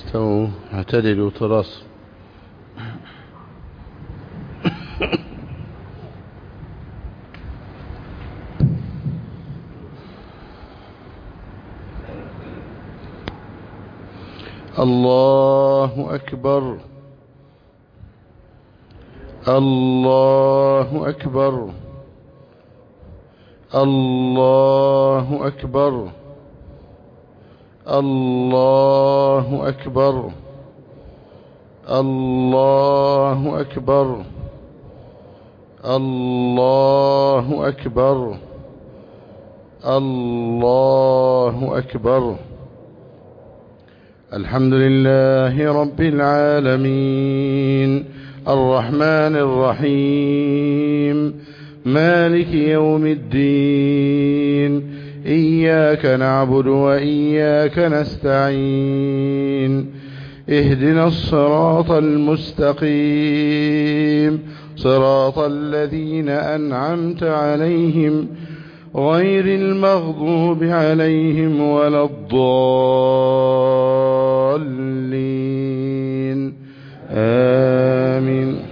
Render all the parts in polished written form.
استووا اعتدلوا تراص. الله أكبر الله أكبر الله أكبر الله أكبر الله أكبر الله أكبر الله أكبر. الحمد لله رب العالمين الرحمن الرحيم مالك يوم الدين إياك نعبد وإياك نستعين اهدنا الصراط المستقيم صراط الذين أنعمت عليهم غير المغضوب عليهم ولا الضالين آمين.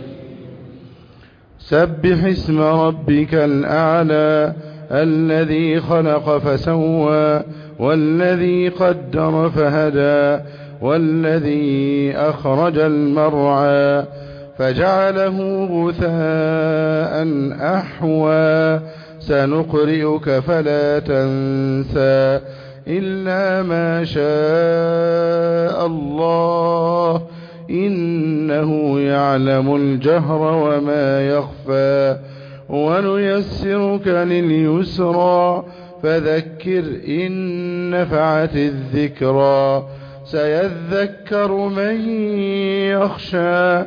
سبح اسم ربك الأعلى الذي خلق فسوى والذي قدر فهدى والذي أخرج المرعى فجعله غثاء أحوى سنقرئك فلا تنسى إلا ما شاء الله إنه يعلم الجهر وما يخفى ونيسرك لليسرى فذكر إن نفعت الذكرى سيذكر من يخشى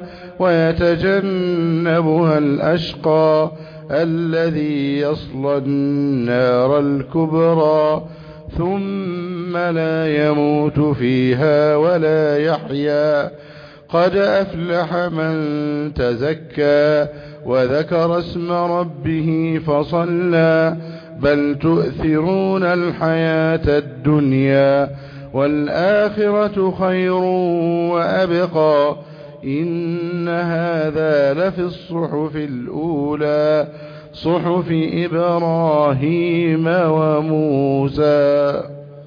ويتجنبها الأشقى الذي يصلى النار الكبرى ثم لا يموت فيها ولا يحيا قد أفلح من تزكى وذكر اسم ربه فصلى بل تؤثرون الحياة الدنيا والآخرة خير وأبقى إن هذا لفي الصحف الأولى صحف إبراهيم وموسى.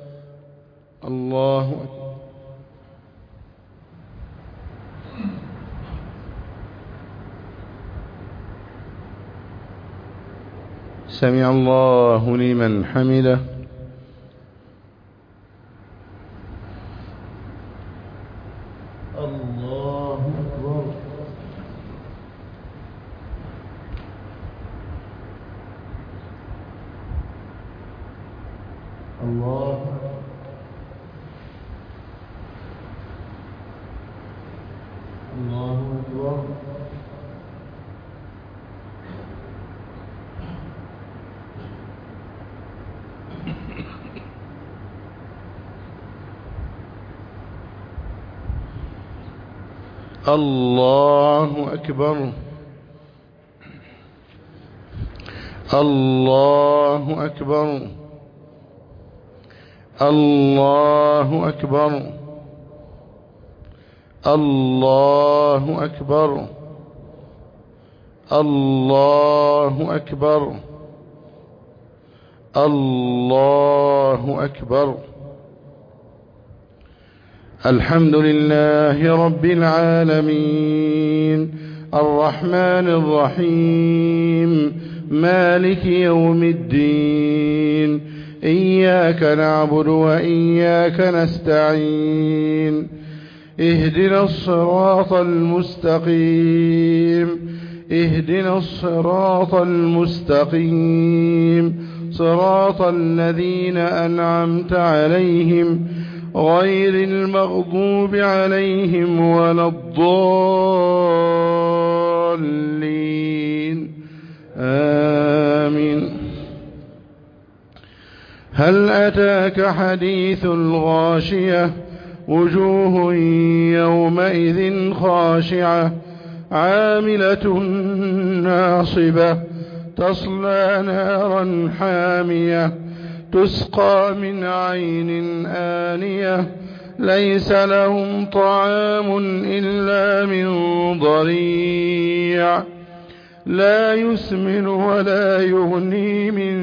الله أكبر. سمع الله لمن حمده. الله أكبر. الله الله أكبر. الله أكبر. الله أكبر. الله أكبر. الله أكبر. الله أكبر. الله أكبر. الحمد لله رب العالمين الرحمن الرحيم مالك يوم الدين إياك نعبد وإياك نستعين اهدنا الصراط المستقيم اهدنا الصراط المستقيم صراط الذين أنعمت عليهم غير المغضوب عليهم ولا الضالين آمين. هل أتاك حديث الغاشية وجوه يومئذ خاشعة عاملة ناصبة تصلى نارا حامية تسقى من عين آنية ليس لهم طعام إلا من ضريع لا يسمن ولا يغني من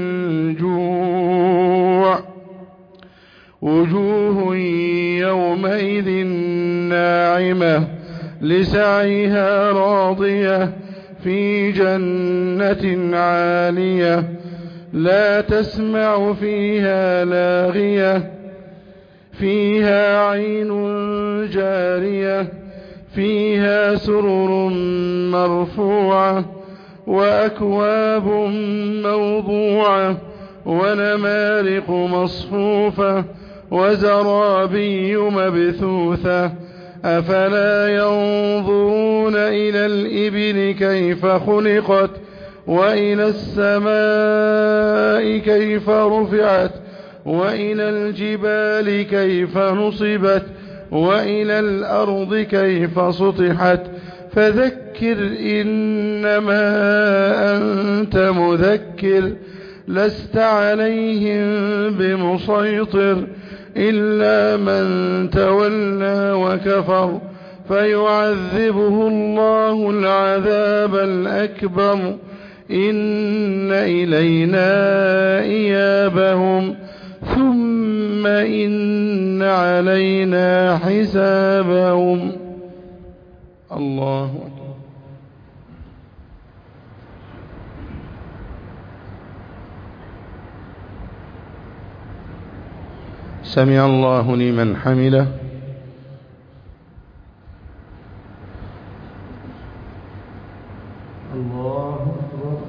جوع وجوه يومئذ ناعمة لسعيها راضية في جنة عالية لا تسمع فيها لاغية فيها عين جارية فيها سرر مرفوعة وأكواب موضوعة ونمارق مصفوفة وزرابي مبثوثة أفلا ينظرون إلى الإبل كيف خلقت وإلى السماء كيف رفعت وإلى الجبال كيف نصبت وإلى الأرض كيف سطحت فذكر إنما أنت مذكر لست عليهم بمسيطر إلا من تولى وكفر فيعذبه الله العذاب الأكبر إن إلينا إيابهم ثم إن علينا حسابهم. الله أكبر. سمع الله لمن حمده. الله أكبر.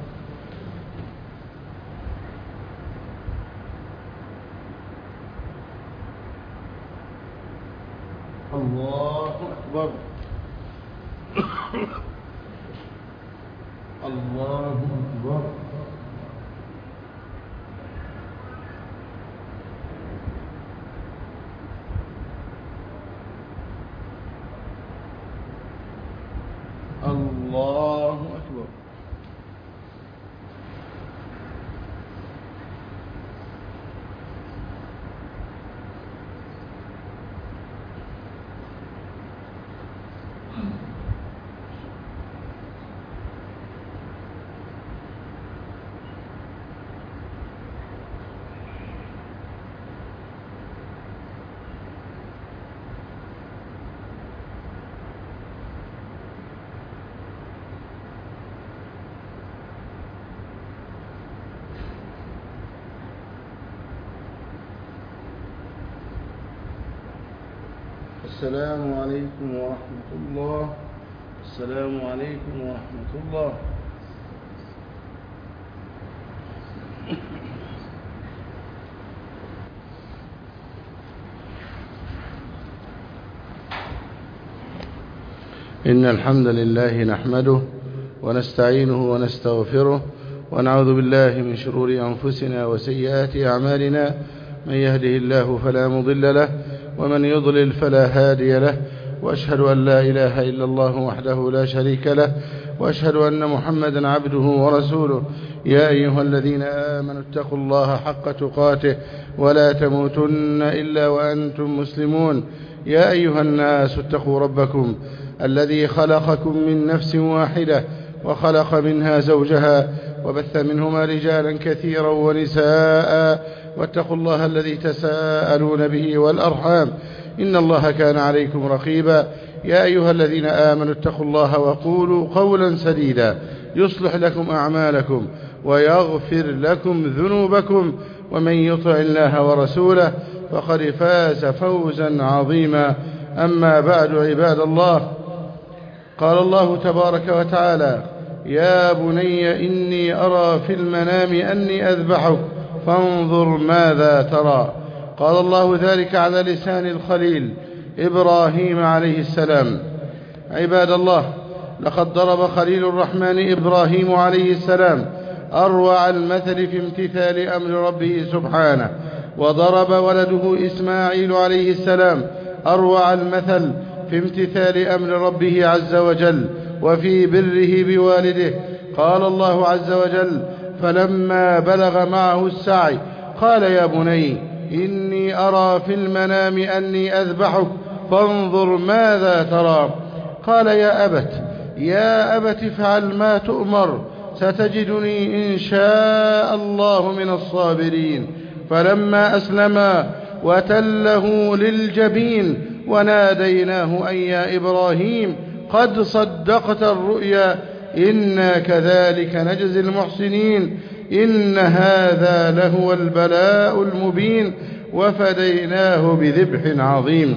الله أكبر. الله أكبر. الله أكبر. السلام عليكم ورحمة الله. السلام عليكم ورحمة الله. إن الحمد لله نحمده ونستعينه ونستغفره ونعوذ بالله من شرور أنفسنا وسيئات أعمالنا من يهده الله فلا مضل له ومن يضلل فلا هادي له وأشهد أن لا إله إلا الله وحده لا شريك له وأشهد أن محمدا عبده ورسوله. يا أيها الذين آمنوا اتقوا الله حق تقاته ولا تموتن إلا وأنتم مسلمون. يا أيها الناس اتقوا ربكم الذي خلقكم من نفس واحدة وخلق منها زوجها وبث منهما رجالا كثيرا ونساء واتقوا الله الذي تساءلون به والأرحام إن الله كان عليكم رقيبا. يا أيها الذين آمنوا اتقوا الله وقولوا قولا سديدا يصلح لكم أعمالكم ويغفر لكم ذنوبكم ومن يطع الله ورسوله فقد فاز فوزا عظيما. أما بعد عباد الله، قال الله تبارك وتعالى: يا بني إني أرى في المنام أني أذبحك فانظر ماذا ترى. قال الله ذلك على لسان الخليل إبراهيم عليه السلام. عباد الله، لقد ضرب خليل الرحمن إبراهيم عليه السلام أروع المثل في امتثال أمر ربه سبحانه، وضرب ولده إسماعيل عليه السلام أروع المثل في امتثال أمر ربه عز وجل وفي بره بوالده. قال الله عز وجل: فلما بلغ معه السعي قال يا بني إني أرى في المنام أني أذبحك فانظر ماذا ترى. قال يا أبت افعل ما تؤمر ستجدني إن شاء الله من الصابرين. فلما أسلما وتله للجبين وناديناه أن يا إبراهيم قد صدقت الرؤيا إنا كذلك نجزي المحسنين إن هذا لهو البلاء المبين وفديناه بذبح عظيم.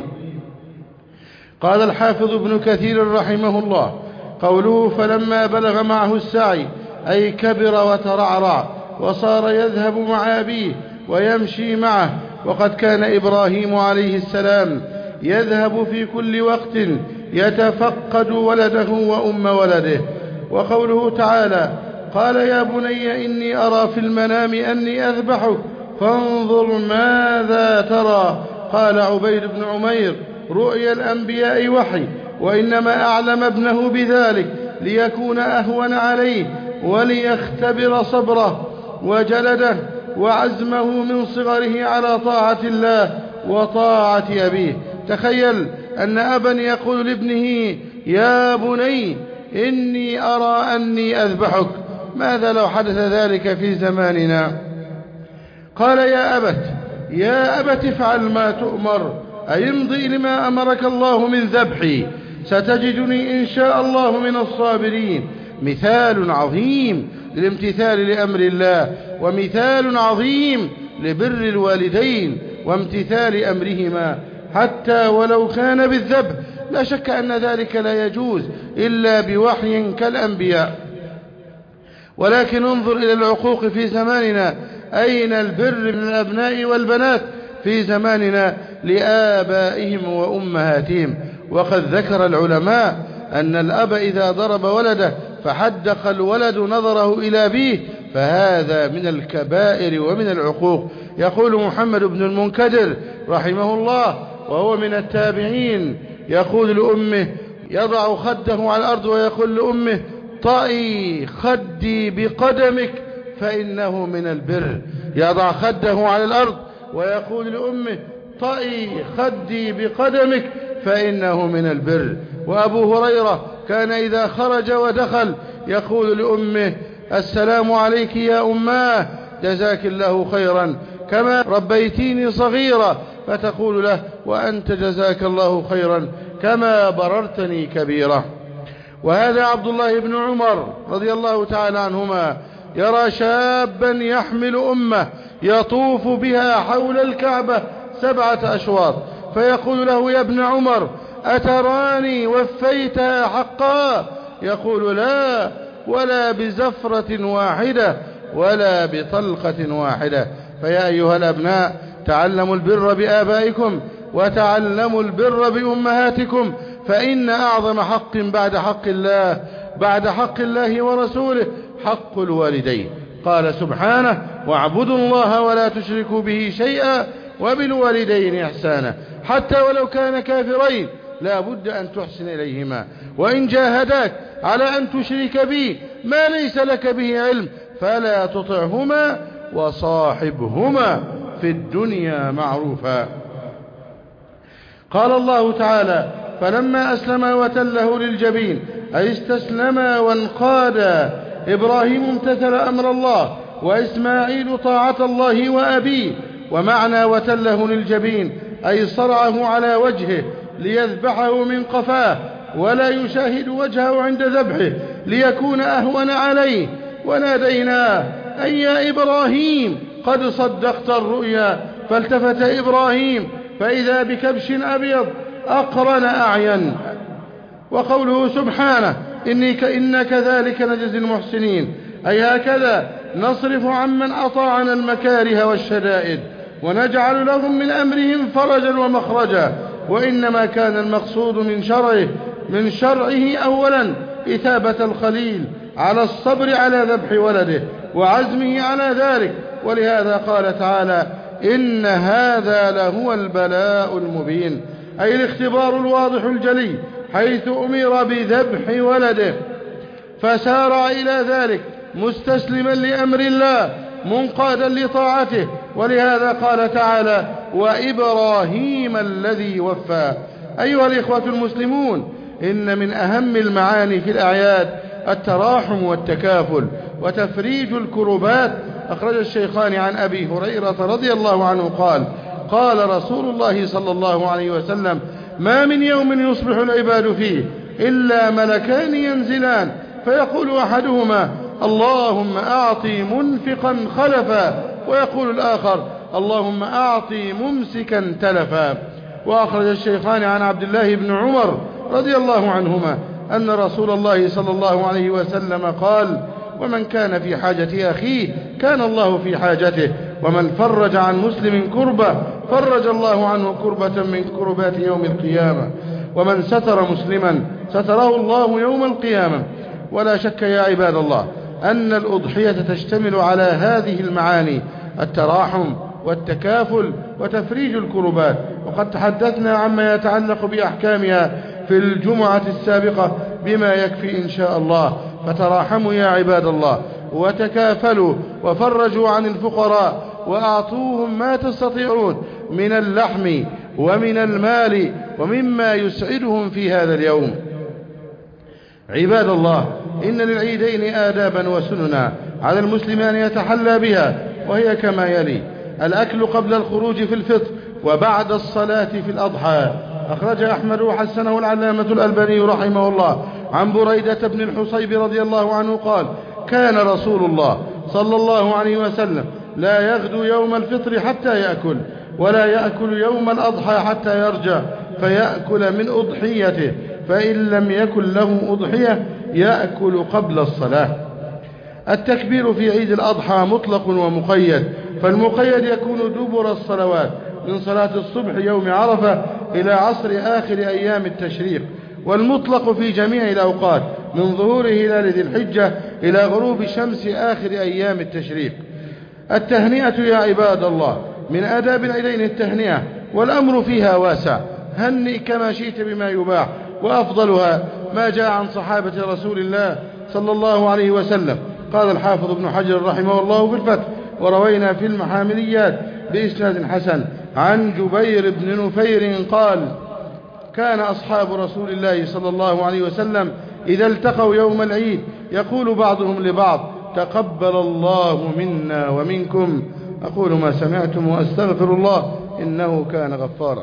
قال الحافظ ابن كثير رحمه الله: قوله فلما بلغ معه السعي أي كبر وترعرع وصار يذهب مع أبيه ويمشي معه، وقد كان إبراهيم عليه السلام يذهب في كل وقت يتفقد ولده وأم ولده. وقوله تعالى: قال يا بني إني أرى في المنام أني أذبحك فانظر ماذا ترى. قال عبيد بن عمير: رؤيا الأنبياء وحي، وإنما أعلم ابنه بذلك ليكون أهون عليه وليختبر صبره وجلده وعزمه من صغره على طاعة الله وطاعة أبيه. تخيل أن أبا يقول لابنه: يا بني إني أرى أني أذبحك. ماذا لو حدث ذلك في زماننا؟ قال يا أبت افعل ما تؤمر، أي امضي لما أمرك الله من ذبحي ستجدني إن شاء الله من الصابرين. مثال عظيم للامتثال لأمر الله، ومثال عظيم لبر الوالدين وامتثال أمرهما حتى ولو كان بالذبح. لا شك أن ذلك لا يجوز إلا بوحي كالأنبياء. ولكن انظر إلى العقوق في زماننا، أين البر من الأبناء والبنات في زماننا لآبائهم وأمهاتهم؟ وقد ذكر العلماء أن الأب إذا ضرب ولده فحدق الولد نظره إلى أبيه فهذا من الكبائر ومن العقوق. يقول محمد بن المنكدر رحمه الله وهو من التابعين، يقول لأمه، يضع خده على الأرض ويقول لأمه: طئي خدي بقدمك فإنه من البر. يضع خده على الأرض ويقول لأمه: طئي خدي بقدمك فإنه من البر. وأبو هريرة كان إذا خرج ودخل يقول لأمه: السلام عليك يا أماه، جزاك الله خيرا، كما ربيتيني صغيرا، فتقول له: وأنت جزاك الله خيرا كما بررتني كبيرا. وهذا عبد الله بن عمر رضي الله تعالى عنهما يرى شابا يحمل أمه يطوف بها حول الكعبة 7 أشواط، فيقول له: يا ابن عمر أتراني وفيتها حقا؟ يقول: لا، ولا بزفرة واحدة ولا بطلقة واحدة. فيا أيها الأبناء، تعلموا البر بآبائكم وتعلموا البر بأمهاتكم، فإن أعظم حق بعد حق الله ورسوله حق الوالدين. قال سبحانه: واعبدوا الله ولا تشركوا به شيئا وبالوالدين إحسانا. حتى ولو كان كافرين لا بد أن تحسن إليهما، وإن جاهداك على أن تشرك بي ما ليس لك به علم فلا تطعهما وصاحبهما في الدنيا معروفا. قال الله تعالى: فلما أسلما وتله للجبين، أي استسلما وانقادا. إبراهيم امتثل أمر الله، وإسماعيل طاعة الله وأبيه. ومعنى وتله للجبين أي صرعه على وجهه ليذبحه من قفاه ولا يشاهد وجهه عند ذبحه ليكون أهون عليه. وناديناه أي يا إبراهيم قد صدقت الرؤيا، فالتفت إبراهيم فإذا بكبش أبيض أقرن أعين. وقوله سبحانه: إنا كذلك نجزي المحسنين، أي هكذا نصرف عمن أطاعنا المكاره والشدائد ونجعل لهم من أمرهم فرجا ومخرجا. وإنما كان المقصود من شرعه أولا إثابة الخليل على الصبر على ذبح ولده وعزمه على ذلك. ولهذا قال تعالى: إن هذا لهو البلاء المبين، أي الاختبار الواضح الجلي، حيث أمر بذبح ولده فسارع إلى ذلك مستسلما لأمر الله منقادا لطاعته ولهذا قال تعالى: وإبراهيم الذي وفى. أيها الإخوة المسلمون، إن من أهم المعاني في الأعياد التراحم والتكافل وتفريج الكربات. أخرج الشيخان عن أبي هريرة رضي الله عنه قال: قال رسول الله صلى الله عليه وسلم: ما من يوم يصبح العباد فيه إلا ملكان ينزلان، فيقول أحدهما: اللهم أعطي منفقا خلفا، ويقول الآخر: اللهم أعطي ممسكا تلفا. وأخرج الشيخان عن عبد الله بن عمر رضي الله عنهما أن رسول الله صلى الله عليه وسلم قال: ومن كان في حاجة أخيه كان الله في حاجته، ومن فرج عن مسلم كربة فرج الله عنه كربة من كربات يوم القيامة، ومن ستر مسلما ستره الله يوم القيامة. ولا شك يا عباد الله أن الأضحية تشتمل على هذه المعاني: التراحم والتكافل وتفريج الكربات. وقد تحدثنا عما يتعلق بأحكامها في الجمعة السابقة بما يكفي إن شاء الله. فتراحموا يا عباد الله، وتكافلوا، وفرجوا عن الفقراء، وأعطوهم ما تستطيعون من اللحم ومن المال ومما يسعدهم في هذا اليوم. عباد الله، إن للعيدين آدابا وسننا على المسلم أن يتحلى بها، وهي كما يلي: الأكل قبل الخروج في الفطر، وبعد الصلاة في الأضحى. أخرج أحمد وحسنه العلامة الألباني رحمه الله عن بريدة بن الحصيب رضي الله عنه قال: كان رسول الله صلى الله عليه وسلم لا يغدو يوم الفطر حتى يأكل، ولا يأكل يوم الأضحى حتى يرجع فيأكل من أضحيته، فإن لم يكن له أضحية يأكل قبل الصلاة. التكبير في عيد الأضحى مطلق ومقيد، فالمقيد يكون دبر الصلوات من صلاة الصبح يوم عرفة إلى عصر آخر أيام التشريق، والمطلق في جميع الأوقات من ظهور هلال ذي الحجة إلى غروب شمس آخر أيام التشريق. التهنئة يا عباد الله من آداب العيدين التهنئة، والأمر فيها واسع. هنئ كما شئت بما يباح، وأفضلها ما جاء عن صحابة رسول الله صلى الله عليه وسلم. قال الحافظ ابن حجر رحمه الله في الفتح: وروينا في المحامليات بإسناد حسن عن جبير بن نفير قال: كان أصحاب رسول الله صلى الله عليه وسلم إذا التقوا يوم العيد يقول بعضهم لبعض: تقبل الله منا ومنكم. أقول ما سمعتم وأستغفر الله إنه كان غفارا.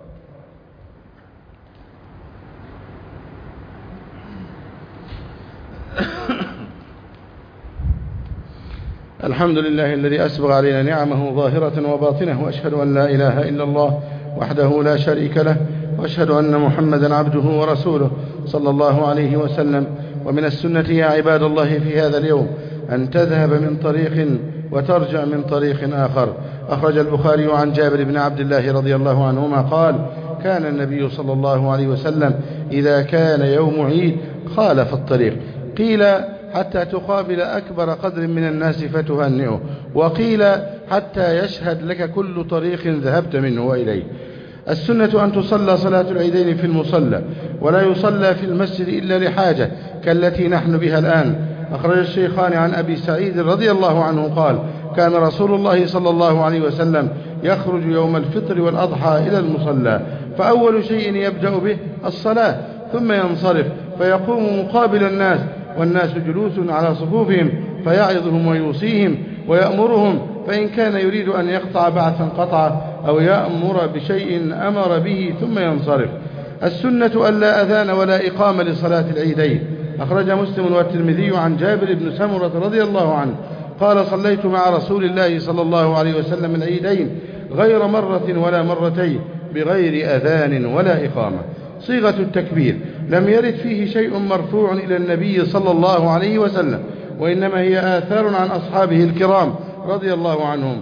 الحمد لله الذي أسبغ علينا نعمه ظاهرة وباطنة، وأشهد أن لا إله إلا الله وحده لا شريك له، وأشهد أن محمدا عبده ورسوله صلى الله عليه وسلم. ومن السنة يا عباد الله في هذا اليوم أن تذهب من طريق وترجع من طريق آخر. أخرج البخاري عن جابر بن عبد الله رضي الله عنهما قال: كان النبي صلى الله عليه وسلم إذا كان يوم عيد خالف الطريق، قيل حتى تقابل أكبر قدر من الناس فتهنئه، وقيل حتى يشهد لك كل طريق ذهبت منه وإليه. السنة أن تصلى صلاة العيدين في المصلى، ولا يصلى في المسجد إلا لحاجة كالتي نحن بها الآن. أخرج الشيخان عن أبي سعيد رضي الله عنه قال: كان رسول الله صلى الله عليه وسلم يخرج يوم الفطر والأضحى إلى المصلى، فأول شيء يبدأ به الصلاة، ثم ينصرف فيقوم مقابل الناس والناس جلوس على صفوفهم، فيعظهم ويوصيهم ويأمرهم، فإن كان يريد أن يقطع بعثا قطع، أو يأمر بشيء أمر به ثم ينصرف. السنة أن لا أذان ولا إقامة لصلاة العيدين. أخرج مسلم والترمذي عن جابر بن سمرة رضي الله عنه قال: صليت مع رسول الله صلى الله عليه وسلم العيدين غير مرة ولا مرتين بغير أذان ولا إقامة. صيغة التكبير لم يرد فيه شيء مرفوع إلى النبي صلى الله عليه وسلم، وإنما هي آثار عن أصحابه الكرام رضي الله عنهم.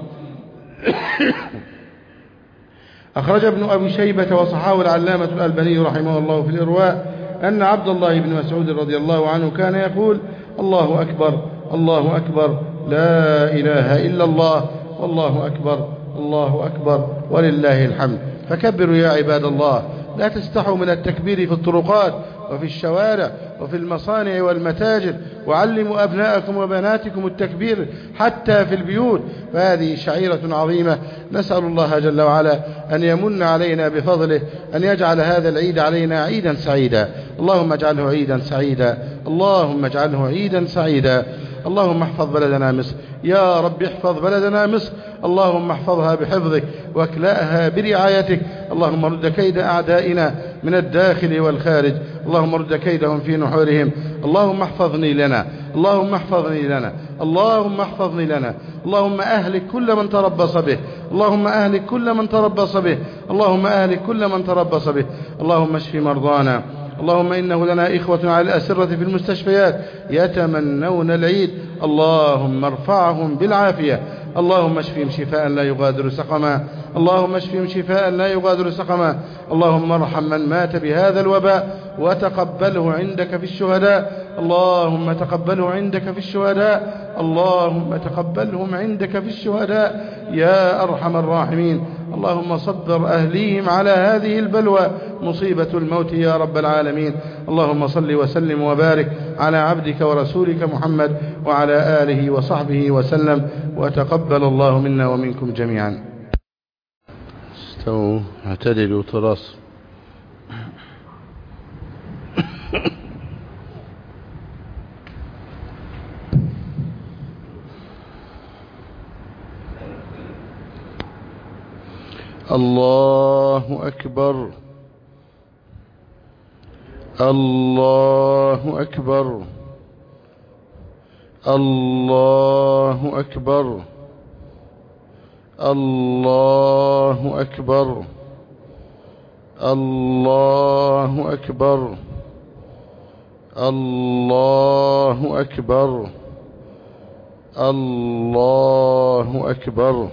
أخرج ابن أبي شيبة وصححه العلامة الألباني رحمه الله في الإرواء أن عبد الله بن مسعود رضي الله عنه كان يقول: الله أكبر الله أكبر لا إله إلا الله والله أكبر الله أكبر ولله الحمد. فكبروا يا عباد الله، لا تستحوا من التكبير في الطرقات وفي الشوارع وفي المصانع والمتاجر وعلموا أبناءكم وبناتكم التكبير حتى في البيوت، فهذه شعيرة عظيمة. نسأل الله جل وعلا أن يمن علينا بفضله أن يجعل هذا العيد علينا عيدا سعيدا. اللهم اجعله عيدا سعيدا، اللهم اجعله عيدا سعيدا. اللهم احفظ بلدنا مصر، يا رب احفظ بلدنا مصر، اللهم احفظها بحفظك واكلأها برعايتك. اللهم رد كيد أعدائنا من الداخل والخارج، اللهم رد كيدهم في نحورهم. اللهم احفظني لنا، اللهم احفظني لنا، اللهم احفظني لنا. اللهم أهلك كل من تربص به، اللهم أهلك كل من تربص به، اللهم أهلك كل من تربص به. اللهم اشف مرضانا. اللهم إنه لنا إخوة على الأسرة في المستشفيات يتمنون العيد، اللهم ارفعهم بالعافية. اللهم اشفهم شفاء لا يغادر سقما، اللهم اشفهم شفاء لا يغادر سقما. اللهم ارحم من مات بهذا الوباء وتقبله عندك في الشهداء، اللهم تقبله عندك في الشهداء، اللهم تقبلهم عندك في الشهداء يا أرحم الراحمين. اللهم صبر أهليهم على هذه البلوى مصيبة الموت يا رب العالمين. اللهم صل وسلم وبارك على عبدك ورسولك محمد وعلى آله وصحبه وسلم، وتقبل الله منا ومنكم جميعا. استووا اعتدلوا تراص. الله أكبر، الله أكبر، الله أكبر، الله أكبر، الله أكبر، الله أكبر، الله أكبر.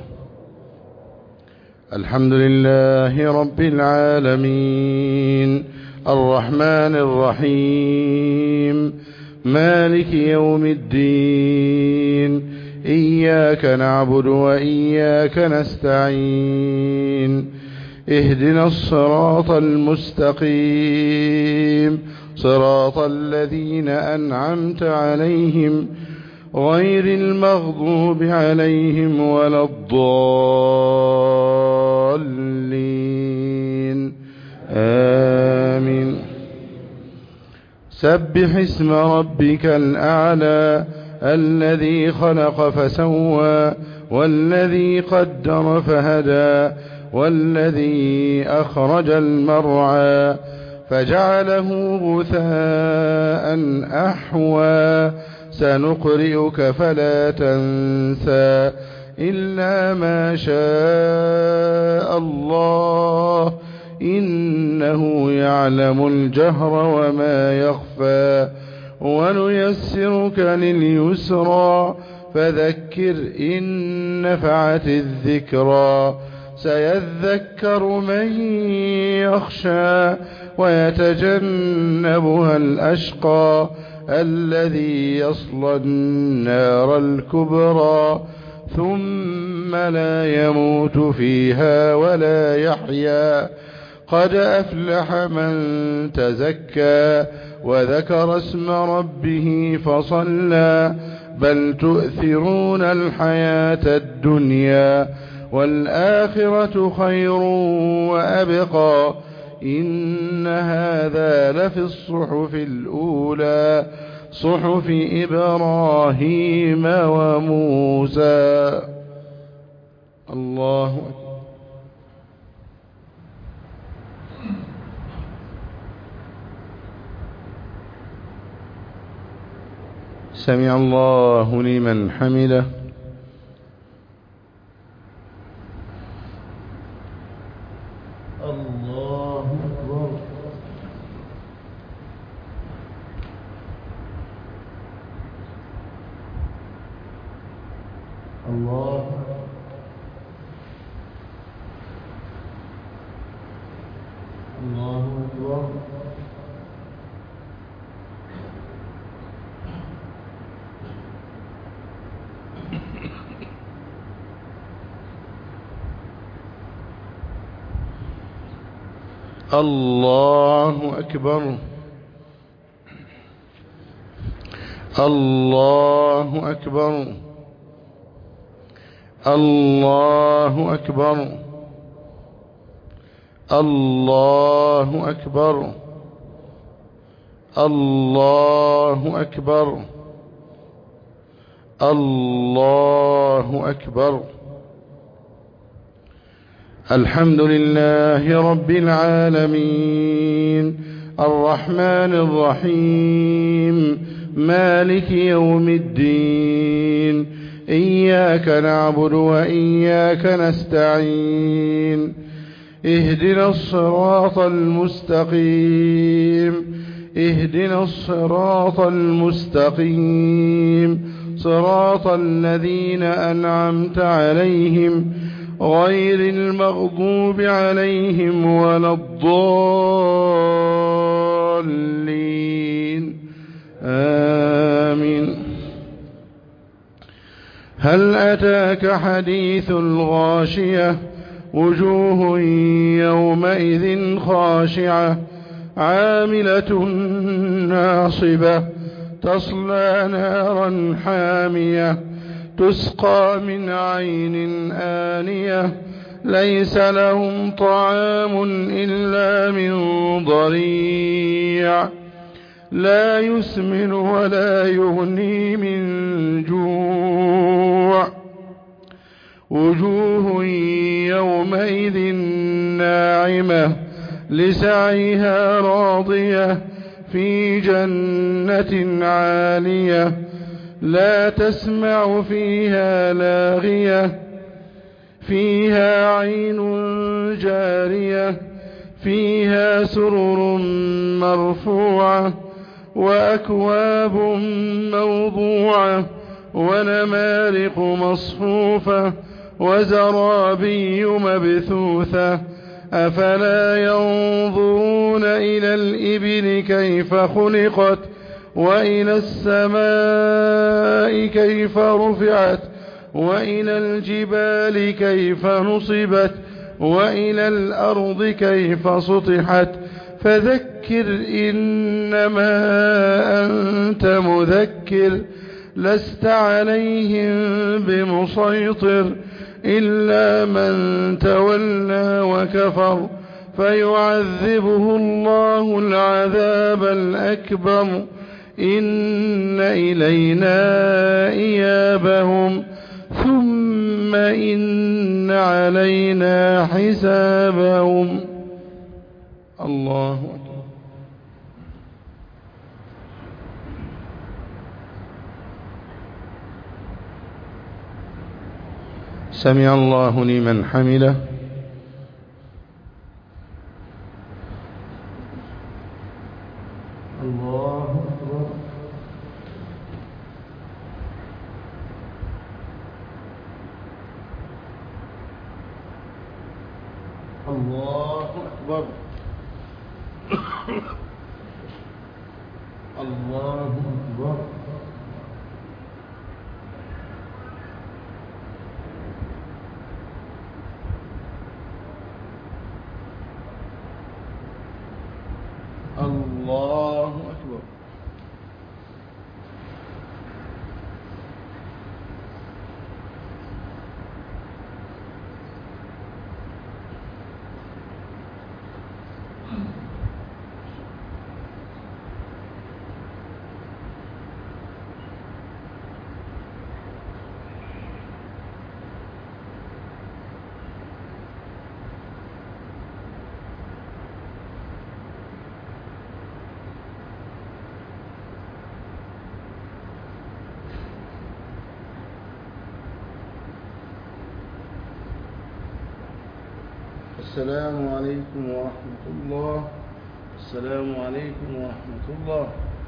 الحمد لله رب العالمين، الرحمن الرحيم، مالك يوم الدين، إياك نعبد وإياك نستعين، اهدنا الصراط المستقيم، صراط الذين أنعمت عليهم غير المغضوب عليهم ولا الضالين، آمين. سبح اسم ربك الأعلى الذي خلق فسوى والذي قدر فهدى والذي أخرج المرعى فجعله غثاء أحوى. سنقرئك فلا تنسى إلا ما شاء الله، إنه يعلم الجهر وما يخفى. ونيسرك لليسرى فذكر إن نفعت الذكرى. سيذكر من يخشى ويتجنبها الأشقى الذي يصلى النار الكبرى ثم لا يموت فيها ولا يحيا. قد أفلح من تزكى وذكر اسم ربه فصلى. بل تؤثرون الحياة الدنيا والآخرة خير وأبقى. إن هذا لفي الصحف الأولى، صحف إبراهيم وموسى. الله أكبر. سمع الله لمن حمده. الله أكبر. الله الله أكبر. الله أكبر. الله أكبر الله أكبر الله أكبر الله أكبر الله أكبر. الحمد لله رب العالمين الرحمن الرحيم مالك يوم الدين إياك نعبد وإياك نستعين اهدنا الصراط المستقيم اهدنا الصراط المستقيم صراط الذين أنعمت عليهم غير المغضوب عليهم ولا الضالين آمين. هل أتاك حديث الغاشية وجوه يومئذ خاشعة عاملة ناصبة تصلى نارا حامية تسقى من عين آنية ليس لهم طعام إلا من ضريع لا يسمن ولا يغني من جوع وجوه يومئذ ناعمة لسعيها راضية في جنة عالية لا تسمع فيها لاغية فيها عين جارية فيها سرر مرفوعة وأكواب موضوعة ونمارق مصفوفة وزرابي مبثوثة أفلا ينظرون إلى الإبل كيف خلقت وإلى السماء كيف رفعت وإلى الجبال كيف نصبت وإلى الأرض كيف سطحت فذكر إنما أنت مذكر لست عليهم بمسيطر إلا من تولى وكفر فيعذبه الله العذاب الأكبر إن إلينا إيابهم ثم إن علينا حسابهم. الله أكبر. سمع الله لمن حمده. الله أكبر. الله أكبر. الله أكبر. الله أكبر. السلام عليكم ورحمة الله. السلام عليكم ورحمة الله.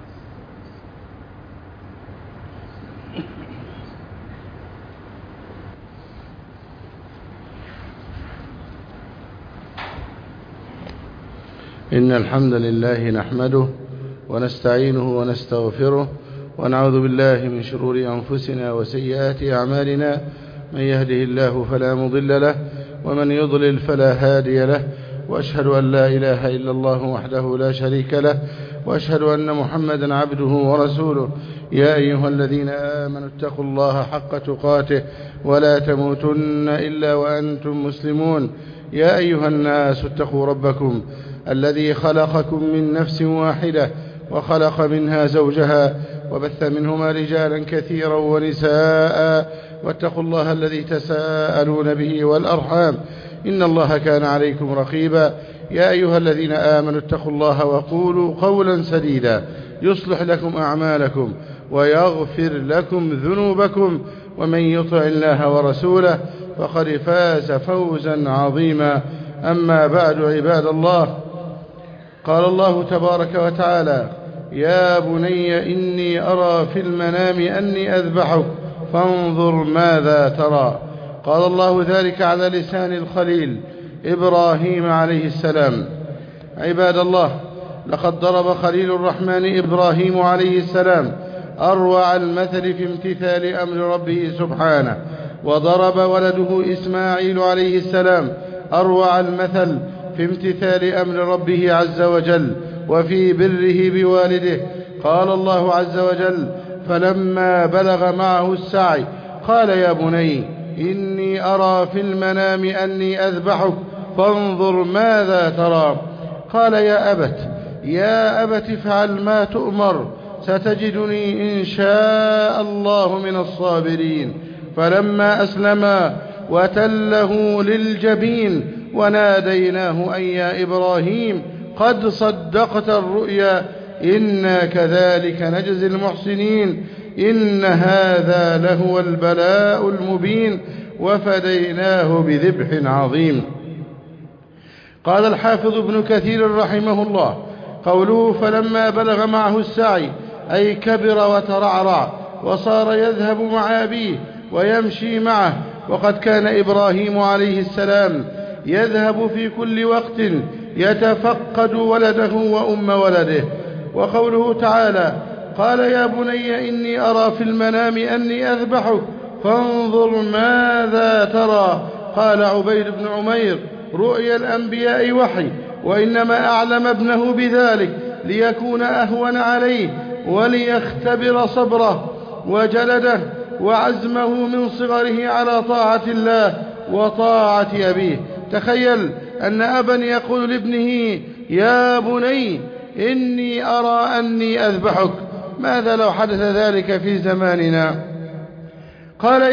إن الحمد لله نحمده ونستعينه ونستغفره ونعوذ بالله من شرور أنفسنا وسيئات أعمالنا من يهده الله فلا مضل له ومن يضلل فلا هادي له وأشهد أن لا إله إلا الله وحده لا شريك له، وأشهد أن محمدا عبده ورسوله. يا أيها الذين آمنوا اتقوا الله حق تقاته ولا تموتن إلا وأنتم مسلمون. يا أيها الناس اتقوا ربكم الذي خلقكم من نفس واحدة وخلق منها زوجها وبث منهما رجالا كثيرا ونساء، واتقوا الله الذي تساءلون به والأرحام إن الله كان عليكم رقيبا. يا أيها الذين آمنوا اتقوا الله وقولوا قولا سديدا يصلح لكم أعمالكم ويغفر لكم ذنوبكم، ومن يطع الله ورسوله فقد فاز فوزا عظيما. أما بعد، عباد الله، قال الله تبارك وتعالى: يا بني إني أرى في المنام أني أذبحك فانظر ماذا ترى. قال الله ذلك على لسان الخليل إبراهيم عليه السلام. عباد الله، لقد ضرب خليل الرحمن إبراهيم عليه السلام أروع المثل في امتثال أمر ربه سبحانه، وضرب ولده إسماعيل عليه السلام أروع المثل في امتثال أمر ربه عز وجل وفي بره بوالده. قال الله عز وجل: فلما بلغ معه السعي قال يا بني إني أرى في المنام أني أذبحك فانظر ماذا ترى. قال يا أبت افعل ما تؤمر ستجدني إن شاء الله من الصابرين. فلما أسلما وتله للجبين وناديناه أن يا إبراهيم قد صدقت الرؤيا إنا كذلك نجزي المحسنين إن هذا لهو البلاء المبين وفديناه بذبح عظيم. قال الحافظ ابن كثير رحمه الله: قوله فلما بلغ معه السعي أي كبر وترعرع وصار يذهب مع أبيه ويمشي معه، وقد كان إبراهيم عليه السلام يذهب في كل وقت يتفقد ولده وأم ولده. وقوله تعالى: قال يا بني إني أرى في المنام أني أذبحك فانظر ماذا ترى. قال عبيد بن عمير: رؤيا الأنبياء وحي، وإنما أعلم ابنه بذلك ليكون أهون عليه وليختبر صبره وجلده وعزمه من صغره على طاعة الله وطاعة أبيه. تخيل أن أبا يقول لابنه: يا بني إني أرى أني أذبحك. ماذا لو حدث ذلك في زماننا؟ قال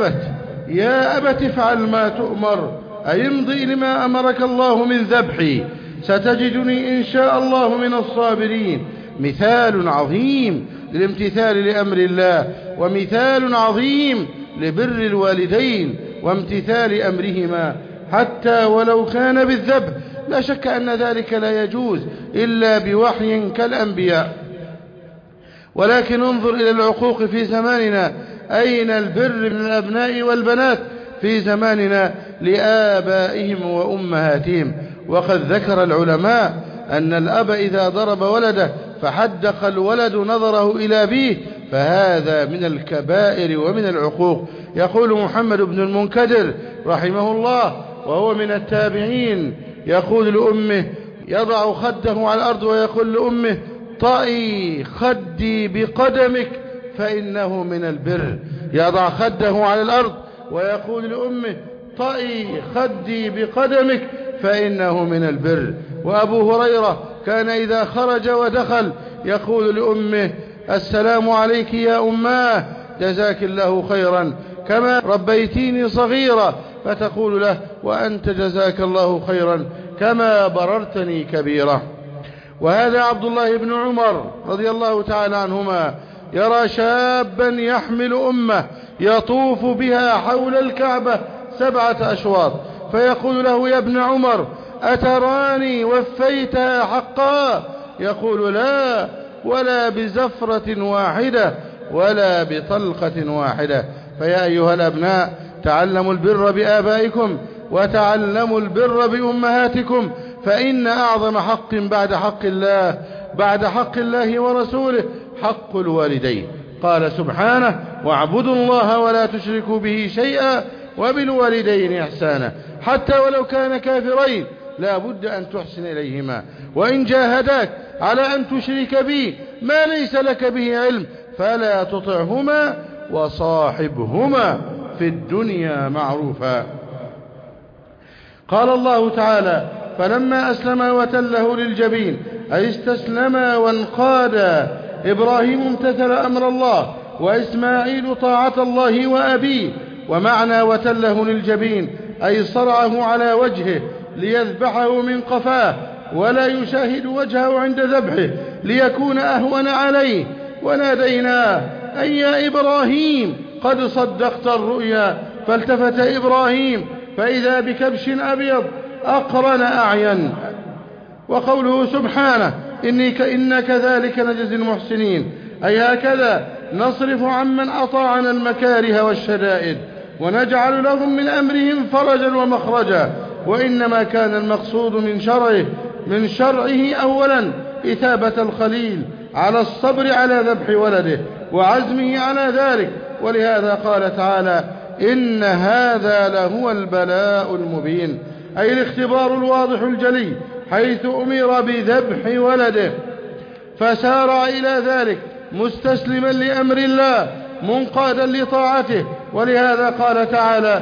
يا أبت افعل ما تؤمر، أي امضي لما أمرك الله من ذبحي ستجدني إن شاء الله من الصابرين. مثال عظيم للامتثال لأمر الله، ومثال عظيم لبر الوالدين وامتثال أمرهما حتى ولو كان بالذبح. لا شك أن ذلك لا يجوز إلا بوحي كالأنبياء. ولكن انظر إلى العقوق في زماننا، أين البر من الأبناء والبنات في زماننا لآبائهم وأمهاتهم؟ وقد ذكر العلماء أن الأب إذا ضرب ولده فحدق الولد نظره إلى أبيه فهذا من الكبائر ومن العقوق. يقول محمد بن المنكدر رحمه الله وهو من التابعين، يقول لأمه، يضع خده على الأرض ويقول لأمه: طئي خدي بقدمك فإنه من البر. يضع خده على الأرض ويقول لأمه: طئي خدي بقدمك فإنه من البر. وأبو هريرة كان إذا خرج ودخل يقول لأمه: السلام عليك يا أماه، جزاك الله خيرا كما ربيتيني صغيرة، فتقول له: وأنت جزاك الله خيرا كما بررتني كبيرة. وهذا عبد الله بن عمر رضي الله تعالى عنهما يرى شابا يحمل أمه يطوف بها حول الكعبة 7 أشواط، فيقول له: يا ابن عمر أتراني وفيتها حقا؟ يقول: لا، ولا بزفرة واحدة ولا بطلقة واحدة. فيا أيها الأبناء، تعلموا البر بآبائكم وتعلموا البر بأمهاتكم، فإن أعظم حق بعد حق الله ورسوله حق الوالدين. قال سبحانه: واعبدوا الله ولا تشركوا به شيئا وبالوالدين إحسانا، حتى ولو كان كافرين لا بد أن تحسن إليهما. وإن جاهداك على أن تشرك بي ما ليس لك به علم فلا تطعهما وصاحبهما في الدنيا معروفا. قال الله تعالى: فلما أسلما وتله للجبين أي استسلما وانقادا إبراهيم امتثل أمر الله وإسماعيل طاعة الله وأبيه. ومعنى وتله للجبين أي صرعه على وجهه ليذبحه من قفاه ولا يشاهد وجهه عند ذبحه ليكون أهون عليه. وناديناه أي يا إبراهيم قد صدقت الرؤيا. فالتفت إبراهيم فإذا بكبش أبيض أقرن أعين. وقوله سبحانه: إن كذلك نجزي المحسنين، أي هكذا نصرف عمن أطاعنا المكاره والشدائد ونجعل لهم من أمرهم فرجا ومخرجا. وإنما كان المقصود من شرعه أولا إثابة الخليل على الصبر على ذبح ولده وعزمه على ذلك. ولهذا قال تعالى: إن هذا لهو البلاء المبين، أي الاختبار الواضح الجلي، حيث أمر بذبح ولده فسارع إلى ذلك مستسلما لأمر الله منقادا لطاعته. ولهذا قال تعالى: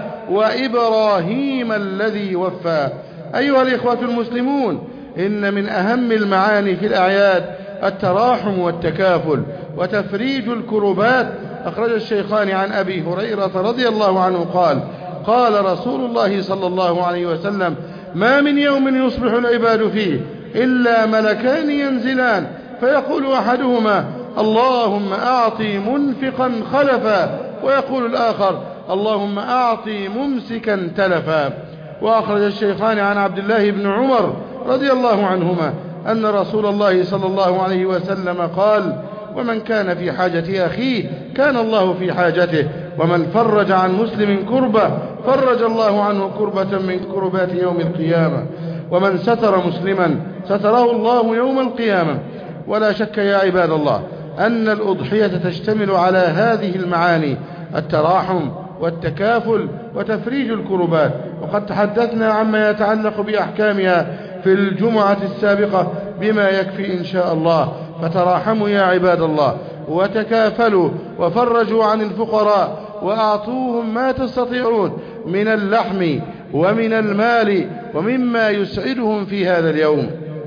وإبراهيم الذي وفى. أيها الإخوة المسلمون، إن من أهم المعاني في الأعياد التراحم والتكافل وتفريج الكربات. أخرج الشيخان عن أبي هريرة رضي الله عنه قال: قال رسول الله صلى الله عليه وسلم: ما من يوم يصبح العباد فيه إلا ملكان ينزلان فيقول أحدهما: اللهم أعطي منفقا خلفا، ويقول الآخر: اللهم أعطي ممسكا تلفا. وأخرج الشيخان عن عبد الله بن عمر رضي الله عنهما أن رسول الله صلى الله عليه وسلم قال: ومن كان في حاجة أخيه كان الله في حاجته، ومن فرج عن مسلم كربة فرج الله عنه كربة من كربات يوم القيامة، ومن ستر مسلما ستره الله يوم القيامة. ولا شك يا عباد الله أن الأضحية تشتمل على هذه المعاني: التراحم والتكافل وتفريج الكربات. وقد تحدثنا عما يتعلق بأحكامها في الجمعة السابقة بما يكفي إن شاء الله. فتراحموا يا عباد الله وتكافلوا وفرجوا عن الفقراء وأعطوهم ما تستطيعون من اللحم ومن المال ومما يسعدهم في هذا اليوم.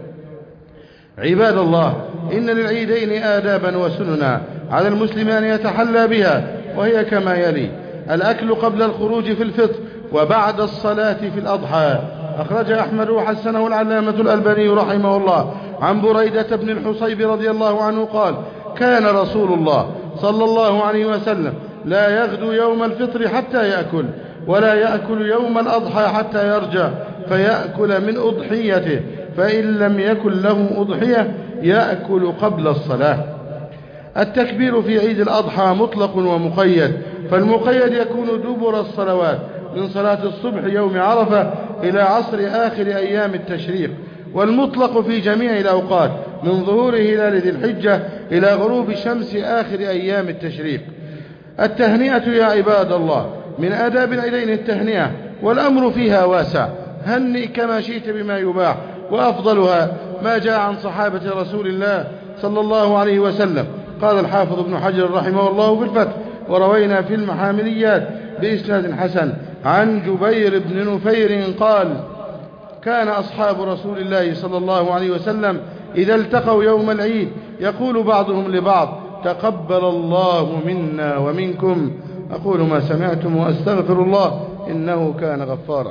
عباد الله، إن للعيدين آدابا وسننا على المسلم أن يتحلى بها، وهي كما يلي: الأكل قبل الخروج في الفطر وبعد الصلاة في الأضحى. أخرج أحمد وحسنه العلامة الألباني رحمه الله عن بريدة بن الحصيب رضي الله عنه قال: كان رسول الله صلى الله عليه وسلم لا يغدو يوم الفطر حتى يأكل، ولا يأكل يوم الأضحى حتى يرجع فيأكل من أضحيته، فإن لم يكن له أضحية يأكل قبل الصلاة. التكبير في عيد الأضحى مطلق ومقيد، فالمقيد يكون دبر الصلوات من صلاة الصبح يوم عرفة إلى عصر آخر أيام التشريق، والمطلق في جميع الأوقات من ظهور هلال ذي الحجة إلى غروب شمس آخر أيام التشريق. التهنئة يا عباد الله من آداب العيدين التهنئة، والأمر فيها واسع، هنئ كما شئت بما يباح، وأفضلها ما جاء عن صحابة رسول الله صلى الله عليه وسلم. قال الحافظ ابن حجر رحمه الله في الفتح: وروينا في المحامليات بإسناد حسن عن جبير بن نفير قال: كان أصحاب رسول الله صلى الله عليه وسلم إذا التقوا يوم العيد يقول بعضهم لبعض: تقبل الله منا ومنكم. أقول ما سمعتم وأستغفر الله إنه كان غفارا.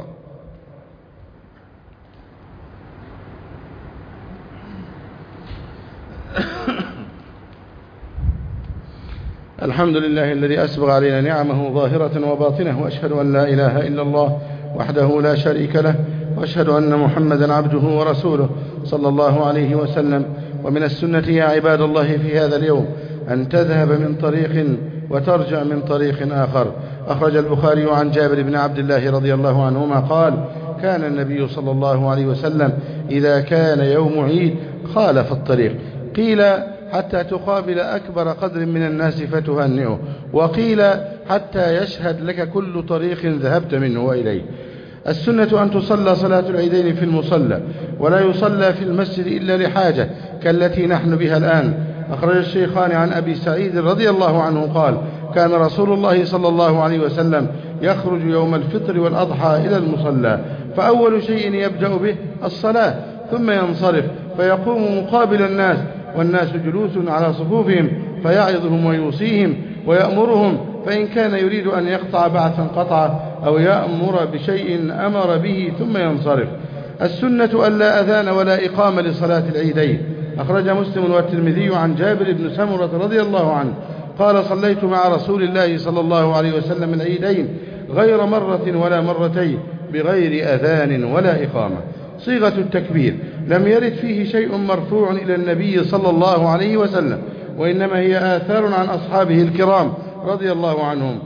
الحمد لله الذي أسبغ علينا نعمه ظاهرة وباطنة، وأشهد أن لا إله إلا الله وحده لا شريك له، وأشهد أن محمدا عبده ورسوله صلى الله عليه وسلم. ومن السنة يا عباد الله في هذا اليوم أن تذهب من طريق وترجع من طريق آخر. أخرج البخاري عن جابر بن عبد الله رضي الله عنهما قال: كان النبي صلى الله عليه وسلم إذا كان يوم عيد خالف الطريق، قيل حتى تقابل أكبر قدر من الناس فتهنئه، وقيل حتى يشهد لك كل طريق ذهبت منه وإليه. السنة أن تصلى صلاة العيدين في المصلى، ولا يصلى في المسجد إلا لحاجة كالتي نحن بها الآن. أخرج الشيخان عن أبي سعيد رضي الله عنه قال: كان رسول الله صلى الله عليه وسلم يخرج يوم الفطر والأضحى إلى المصلى، فأول شيء يبدأ به الصلاة، ثم ينصرف فيقوم مقابل الناس والناس جلوس على صفوفهم، فيعظهم ويوصيهم ويأمرهم، فإن كان يريد أن يقطع بعثا قطعه أو يأمر بشيء أمر به ثم ينصرف. السنة أن لا أذان ولا إقامة لصلاة العيدين. أخرج مسلم والترمذي عن جابر بن سمرة رضي الله عنه قال: صليت مع رسول الله صلى الله عليه وسلم العيدين غير مرة ولا مرتين بغير أذان ولا إقامة. صيغة التكبير لم يرد فيه شيء مرفوع إلى النبي صلى الله عليه وسلم، وإنما هي آثار عن أصحابه الكرام رضي الله عنهم.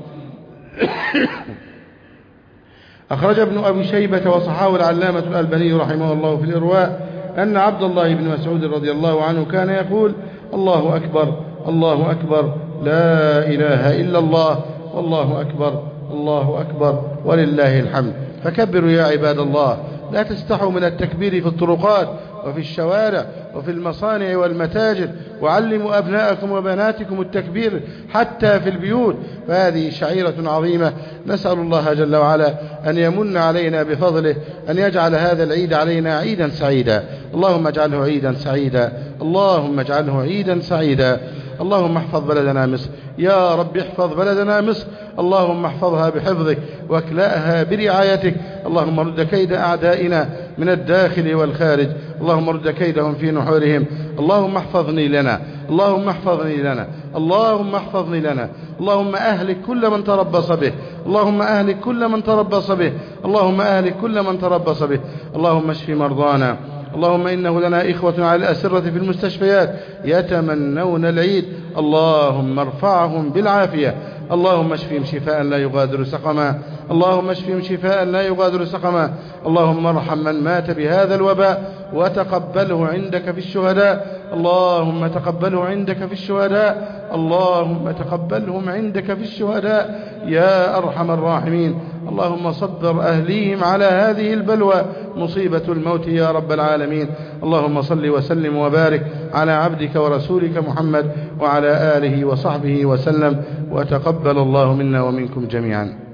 أخرج ابن أبي شيبة وصححه العلامة الألباني رحمه الله في الإرواء أن عبد الله بن مسعود رضي الله عنه كان يقول: الله أكبر الله أكبر لا إله إلا الله والله أكبر الله أكبر ولله الحمد. فكبروا يا عباد الله، لا تستحوا من التكبير في الطرقات وفي الشوارع وفي المصانع والمتاجر، وعلموا أبناءكم وبناتكم التكبير حتى في البيوت، فهذه شعيرة عظيمة. نسأل الله جل وعلا أن يمن علينا بفضله أن يجعل هذا العيد علينا عيدا سعيدا. اللهم اجعله عيدا سعيدا، اللهم اجعله عيدا سعيدا. اللهم احفظ بلدنا مصر، يا رب احفظ بلدنا مصر، اللهم احفظها بحفظك واكلأها برعايتك. اللهم رد كيد أعدائنا من الداخل والخارج، اللهم رد كيدهم في نحورهم. اللهم احفظني لنا، اللهم احفظني لنا، اللهم احفظني لنا. اللهم أهلك كل من تربص به، اللهم أهلك كل من تربص به، اللهم أهلك كل من تربص به. اللهم اشف مرضانا. اللهم إنه لنا إخوة على الأسرة في المستشفيات يتمنون العيد، اللهم ارفعهم بالعافية. اللهم اشفهم شفاء لا يغادر سقما، اللهم اشفهم شفاء لا يغادر سقما. اللهم ارحم من مات بهذا الوباء وتقبله عندك في الشهداء، اللهم تقبله عندك في الشهداء، اللهم تقبلهم عندك في الشهداء يا أرحم الراحمين. اللهم صبر أهليهم على هذه البلوى مصيبة الموت يا رب العالمين. اللهم صل وسلم وبارك على عبدك ورسولك محمد وعلى آله وصحبه وسلم، وتقبل الله منا ومنكم جميعا.